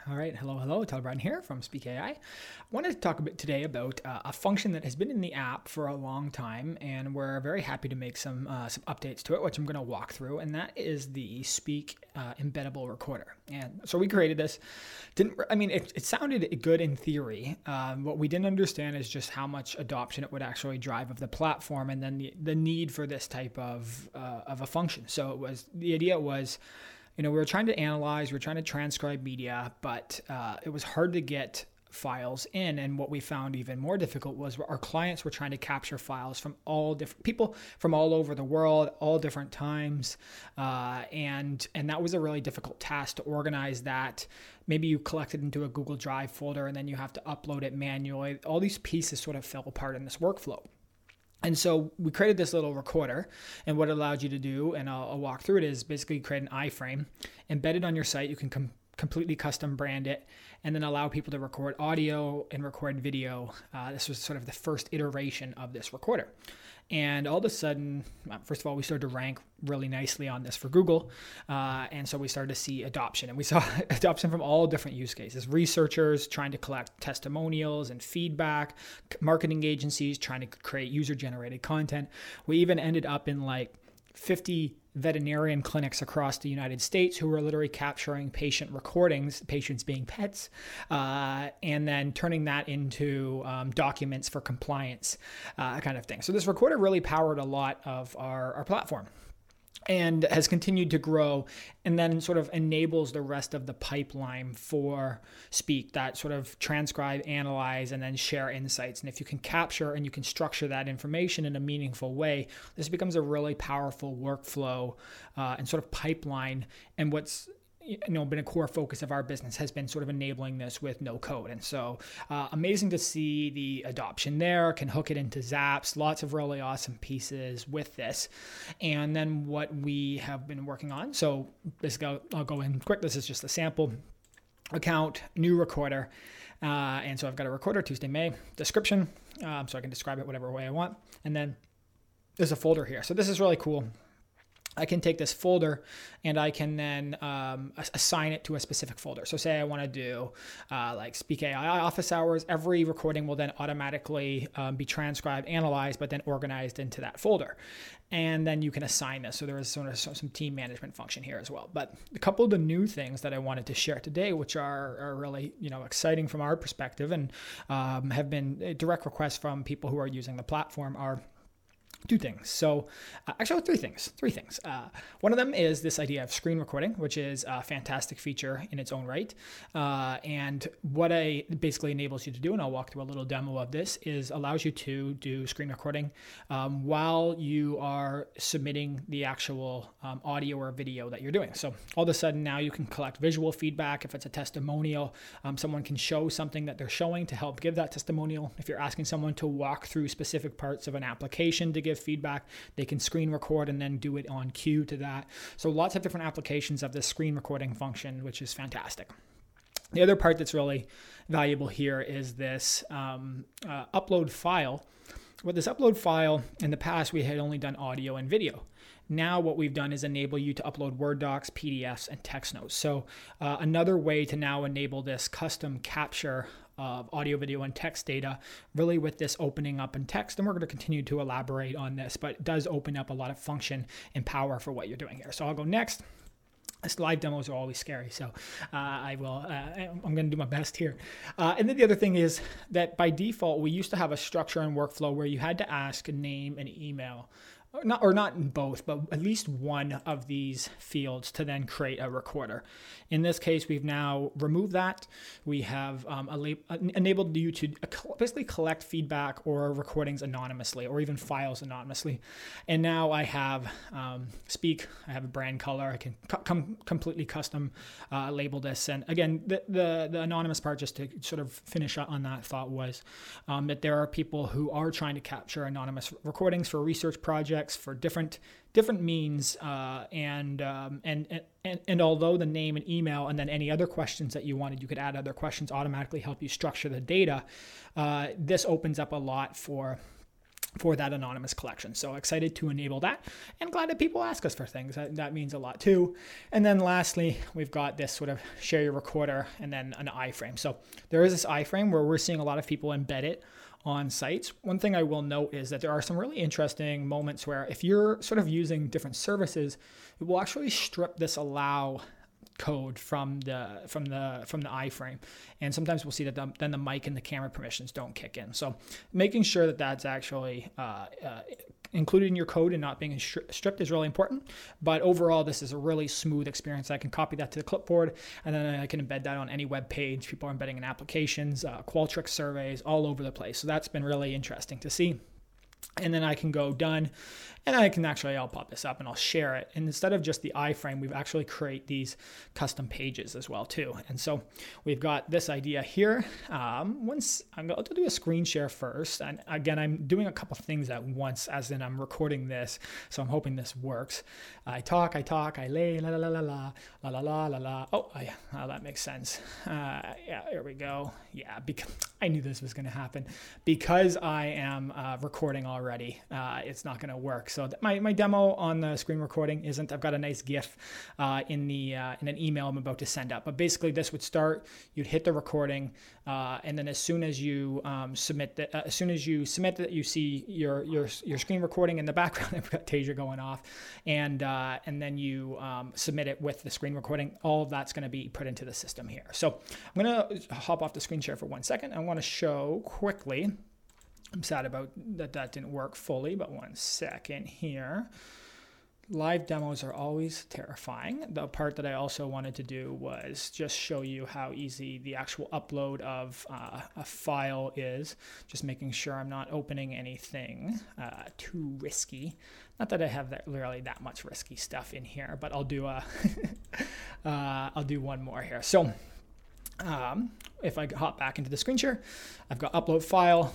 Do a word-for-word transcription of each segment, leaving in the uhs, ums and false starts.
All right, hello, hello, Tyler Bratton here from Speak A I. I wanted to talk a bit today about uh, a function that has been in the app for a long time, and we're very happy to make some uh, some updates to it, which I'm going to walk through, and that is the Speak uh, embeddable recorder. And so we created this. Didn't I mean it? It sounded good in theory. Um, what we didn't understand is just how much adoption it would actually drive of the platform, and then the the need for this type of uh, of a function. So it was the idea was. You know, we were trying to analyze, we were trying to transcribe media, but uh, it was hard to get files in. And what we found even more difficult was our clients were trying to capture files from all different people from all over the world, all different times. Uh, and, and that was a really difficult task to organize that. Maybe you collect it into a Google Drive folder and then you have to upload it manually. All these pieces sort of fell apart in this workflow. And so we created this little recorder, and what it allowed you to do, and I'll, I'll walk through it, is basically create an iframe, embed it on your site. You can com- completely custom brand it, and then allow people to record audio and record video. Uh, this was sort of the first iteration of this recorder. And all of a sudden, first of all, we started to rank really nicely on this for Google. Uh, and so we started to see adoption. And we saw adoption from all different use cases. Researchers trying to collect testimonials and feedback, marketing agencies trying to create user-generated content. We even ended up in like fifty veterinarian clinics across the United States who were literally capturing patient recordings, patients being pets, uh, and then turning that into um, documents for compliance, uh, kind of thing. So this recorder really powered a lot of our, our platform and has continued to grow, and then sort of enables the rest of the pipeline for Speak, that sort of transcribe, analyze, and then share insights. And if you can capture and you can structure that information in a meaningful way, this becomes a really powerful workflow uh, and sort of pipeline. And what's you know, been a core focus of our business has been sort of enabling this with no code. And so uh, amazing to see the adoption there, can hook it into Zaps, lots of really awesome pieces with this. And then what we have been working on. So basically I'll, I'll go in quick. This is just a sample account, new recorder. Uh, and so I've got a recorder, Tuesday, May, description. Um, so I can describe it whatever way I want. And then there's a folder here. So this is really cool. I can take this folder and I can then um, assign it to a specific folder. So say I want to do uh, like Speak A I office hours. Every recording will then automatically um, be transcribed, analyzed, but then organized into that folder. And then you can assign this. So there is sort of some team management function here as well. But a couple of the new things that I wanted to share today, which are, are really you know exciting from our perspective and um, have been direct requests from people who are using the platform, are two things. So uh, actually three things, three things. Uh, one of them is this idea of screen recording, which is a fantastic feature in its own right. Uh, and what it basically enables you to do, and I'll walk through a little demo of this, is allows you to do screen recording um, while you are submitting the actual um, audio or video that you're doing. So all of a sudden now you can collect visual feedback. If it's a testimonial, um, someone can show something that they're showing to help give that testimonial. If you're asking someone to walk through specific parts of an application to give feedback, they can screen record and then do it on cue to that. So lots of different applications of this screen recording function, which is fantastic. The other part that's really valuable here is this um, uh, upload file. With this upload file, in the past, we had only done audio and video. Now what we've done is enable you to upload Word docs, P D Fs, and text notes. So uh, another way to now enable this custom capture of audio, video, and text data, really with this opening up in text. And we're going to continue to elaborate on this, but it does open up a lot of function and power for what you're doing here. So I'll go next. This live demos are always scary, so uh, I will. Uh, I'm going to do my best here. Uh, and then the other thing is that by default, we used to have a structure and workflow where you had to ask a name and email. Or not, or not in both, but at least one of these fields to then create a recorder. In this case, we've now removed that. We have um, enabled you to basically collect feedback or recordings anonymously, or even files anonymously. And now I have um, Speak. I have a brand color. I can com- completely custom uh, label this. And again, the, the the anonymous part, just to sort of finish on that thought, was um, that there are people who are trying to capture anonymous recordings for research projects, for different different means, uh, and, um, and and and although the name and email and then any other questions that you wanted, you could add other questions, automatically help you structure the data. Uh, this opens up a lot for for that anonymous collection. So excited to enable that, and glad that people ask us for things. That, that means a lot too. And then lastly, we've got this sort of share your recorder and then an iframe. So there is this iframe where we're seeing a lot of people embed it on sites. One thing I will note is that there are some really interesting moments where if you're sort of using different services, it will actually strip this allow code from the from the from the iframe, and sometimes we'll see that the, then the mic and the camera permissions don't kick in. So making sure that that's actually uh, uh, included in your code and not being stri- stripped is really important. But overall, this is a really smooth experience. I can copy that to the clipboard, and then I can embed that on any web page. People are embedding in applications, uh, Qualtrics surveys, all over the place. So that's been really interesting to see. And then I can go done, and I can actually, I'll pop this up and I'll share it. And instead of just the iframe, we've actually create these custom pages as well too. And so we've got this idea here. Um, once I'm going to do a screen share first. And again, I'm doing a couple things at once, as in I'm recording this. So I'm hoping this works. I talk, I talk, I lay, la, la, la, la, la, la, la, la, la, la. Oh, yeah, oh, that makes sense. Uh, yeah, here we go. Yeah, because I knew this was going to happen. Because I am uh, recording already, uh, it's not going to work. So my, my demo on the screen recording isn't. I've got a nice GIF uh, in the uh, in an email I'm about to send up. But basically, this would start. You'd hit the recording, uh, and then as soon as you um, submit the, uh, as soon as you submit that, you see your your your screen recording in the background. I've got Tasia going off, and uh, and then you um, submit it with the screen recording. All of that's going to be put into the system here. So I'm going to hop off the screen share for one second. I want to show quickly. I'm sad about that that didn't work fully, but one second here. Live demos are always terrifying. The part that I also wanted to do was just show you how easy the actual upload of uh, a file is. Just making sure I'm not opening anything uh, too risky. Not that I have that really that much risky stuff in here, but I'll do a uh, I'll do one more here. So um, if I hop back into the screen share, I've got upload file.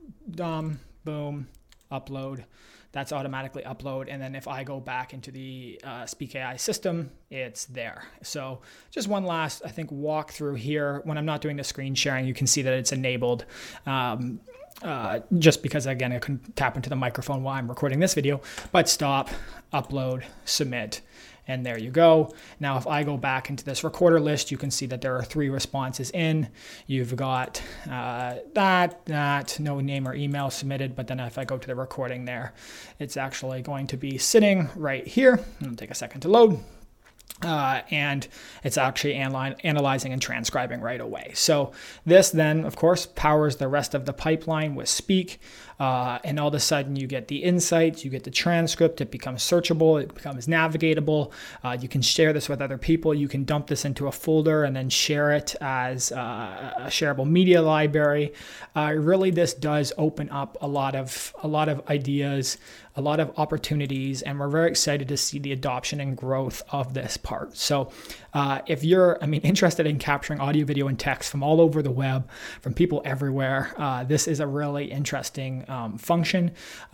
Um, boom, upload. That's automatically upload. And then if I go back into the uh, Speak A I system, it's there. So just one last, I think, walk through here. When I'm not doing the screen sharing, you can see that it's enabled. Um, uh, just because, again, I couldn't tap into the microphone while I'm recording this video. But stop, upload, submit. And there you go. Now, if I go back into this recorder list, you can see that there are three responses in. You've got uh, that, that, no name or email submitted. But then if I go to the recording there, it's actually going to be sitting right here. It'll take a second to load. Uh, and it's actually analy- analyzing and transcribing right away. So this then, of course, powers the rest of the pipeline with Speak. Uh, and all of a sudden you get the insights, you get the transcript, it becomes searchable, it becomes navigatable. Uh, you can share this with other people. You can dump this into a folder and then share it as uh, a shareable media library. Uh, really, this does open up a lot of a lot of ideas, a lot of opportunities, and we're very excited to see the adoption and growth of this part. So uh, if you're, I mean, interested in capturing audio, video, and text from all over the web, from people everywhere, uh, this is a really interesting um, function.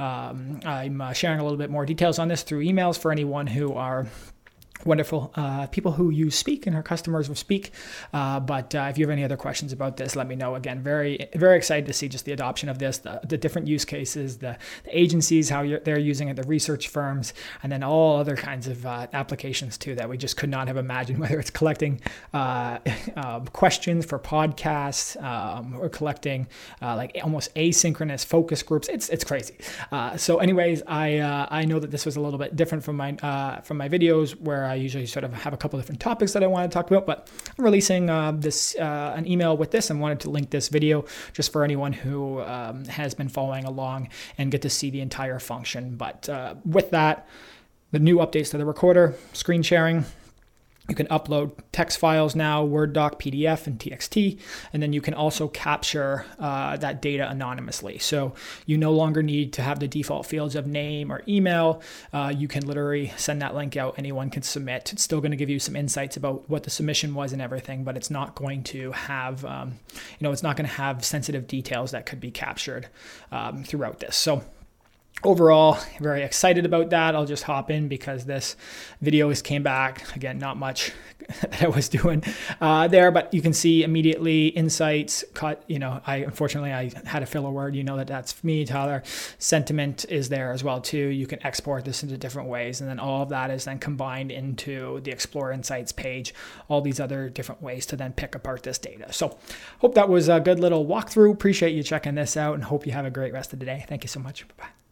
Um, I'm uh, sharing a little bit more details on this through emails for anyone who are wonderful uh, people who use Speak and are customers of Speak. Uh, but uh, if you have any other questions about this, let me know. Again, very, very excited to see just the adoption of this, the, the different use cases, the, the agencies, how you're, they're using it, the research firms, and then all other kinds of uh, applications too that we just could not have imagined, whether it's collecting uh, uh, questions for podcasts um, or collecting uh, like almost asynchronous focus groups. It's it's crazy. Uh, so anyways, I uh, I know that this was a little bit different from my uh, from my videos where I usually sort of have a couple different topics that I want to talk about, but I'm releasing uh, this uh, an email with this and wanted to link this video just for anyone who um, has been following along and get to see the entire function. But uh, with that, the new updates to the recorder, screen sharing. You can upload text files now, Word doc, P D F, and T X T, and then you can also capture uh, that data anonymously. So you no longer need to have the default fields of name or email. Uh, you can literally send that link out. Anyone can submit. It's still going to give you some insights about what the submission was and everything, but it's not going to have, um, you know, it's not going to have sensitive details that could be captured um, throughout this. So overall, very excited about that. I'll just hop in because this video has came back. Again, not much that I was doing uh, there, but you can see immediately insights cut. You know, I unfortunately I had a filler word. You know that that's me, Tyler. Sentiment is there as well too. You can export this into different ways, and then all of that is then combined into the Explore Insights page. All these other different ways to then pick apart this data. So, hope that was a good little walkthrough. Appreciate you checking this out, and hope you have a great rest of the day. Thank you so much. Bye.